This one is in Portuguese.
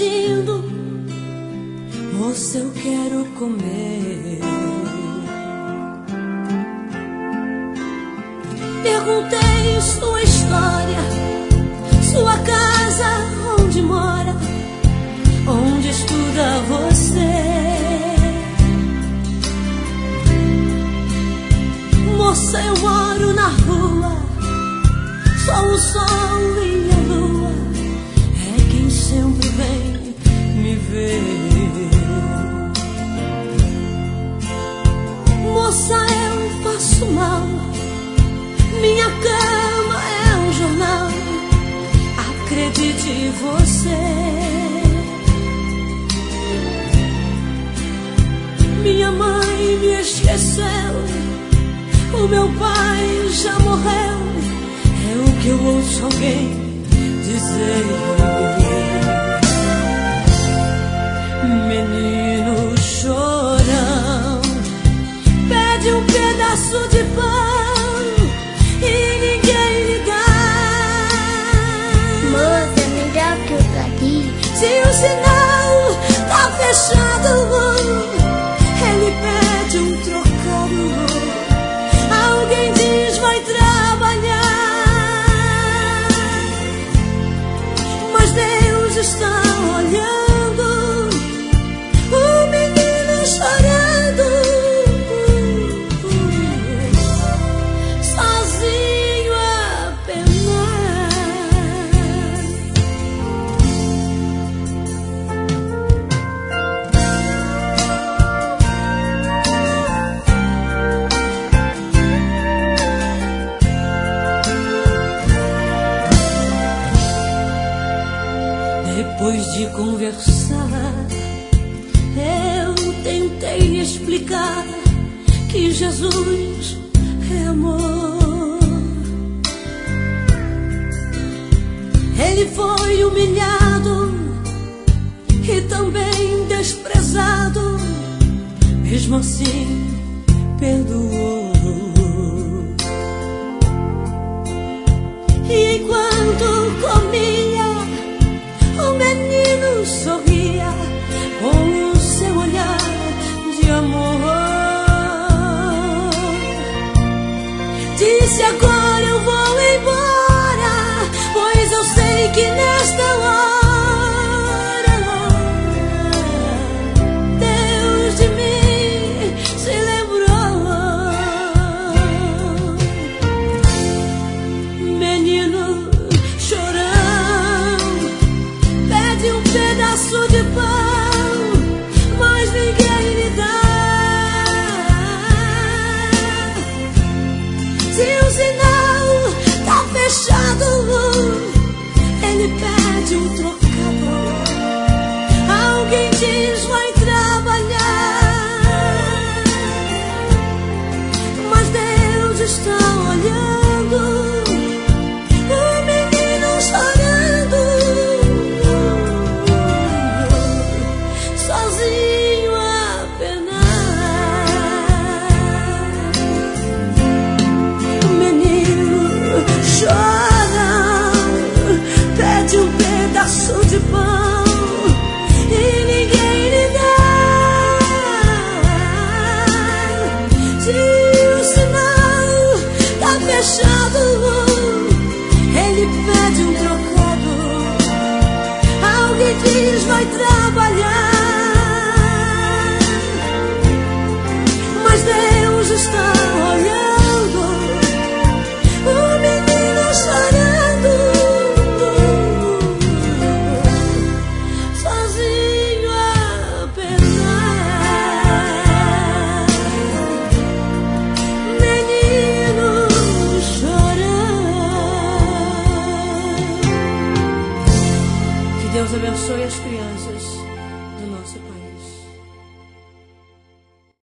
pedindo, moça, eu quero comer. Perguntei sua história, sua casa, onde mora, onde estuda você. Moça, eu moro na rua, só o sol e a lua é quem sempre vem me ver. Moça, eu faço mal, minha cama é um jornal, acredite você. Minha mãe me esqueceu, o meu pai já morreu, é o que eu ouço alguém dizer. Menino chorão, pede um pedaço de pão e ninguém lhe dá. Moça, me dá o trocadilho. Se o sinal tá fechado, ele pede um trocado. Alguém diz vai trabalhar, mas Deus está olhando o menino chorando, sozinho a penar. Depois de conversar, eu tentei explicar que Jesus é amor. Ele foi humilhado e também desprezado, mesmo assim perdoou. E enquanto comia, o menino sorria com o seu olhar de amor. Disse: agora eu vou embora, pois eu sei que nesta hora Deus de mim se lembrou. Menino chorão, pede um pedaço de pão, mas ninguém lhe dá. Se o sinal tá fechado, ele pede um trocado. Alguém diz vai trabalhar, mas Deus está olhando o menino chorando, sozinho a penar. O menino chora, pede um pedaço de pão e ninguém lhe dá. Se o sinal tá fechado, ele pede um trocado. Alguém diz vai trabalhar, mas Deus está olhando o menino chorando, sozinho a penar. Menino chorando. Que Deus abençoe as crianças.